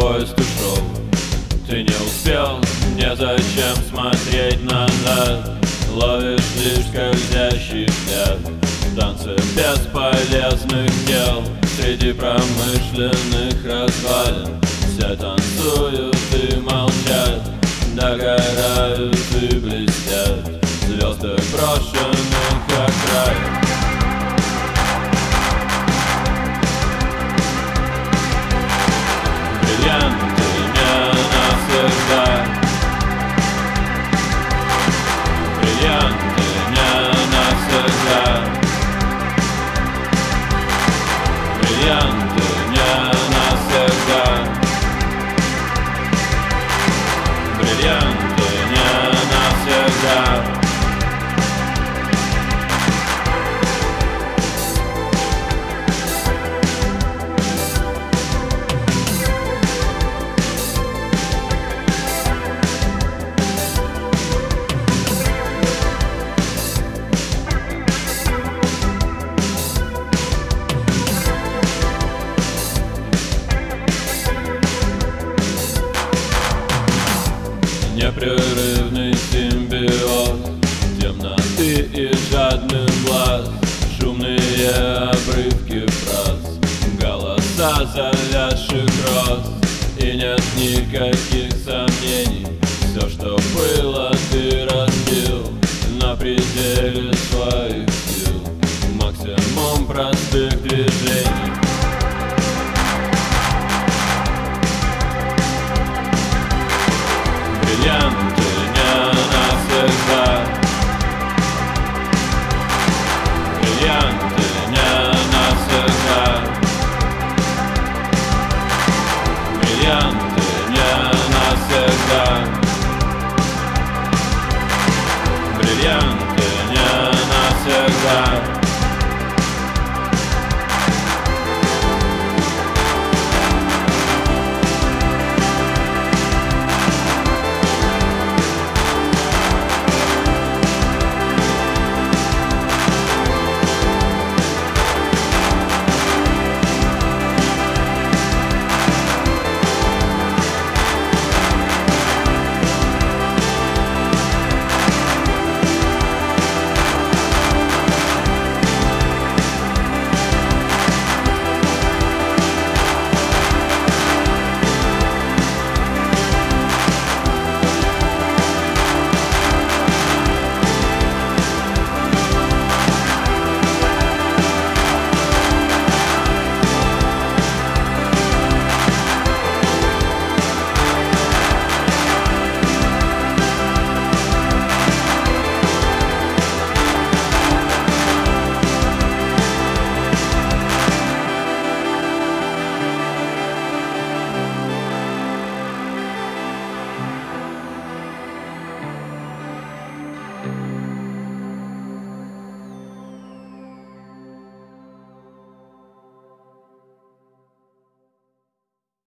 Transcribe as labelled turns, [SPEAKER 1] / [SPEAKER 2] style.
[SPEAKER 1] поезд ушел, ты не успел, незачем смотреть назад. Ловишь лишь скользящий взгляд, танцы бесполезных дел. Среди промышленных развалин все танцуют и молчат, догорают и блестят звезды брошенных окраин. Бриллианты не навсегда, бриллианты не навсегда, бриллианты не навсегда, бриллианты не навсегда. Непрерывный симбиоз темноты и жадных глаз, шумные обрывки фраз, голоса завязших роз. И нет никаких сомнений, все, что было, ты разбил на пределе своих сил, максимум простых движений. Бриллианты не навсегда, бриллианты не навсегда, бриллианты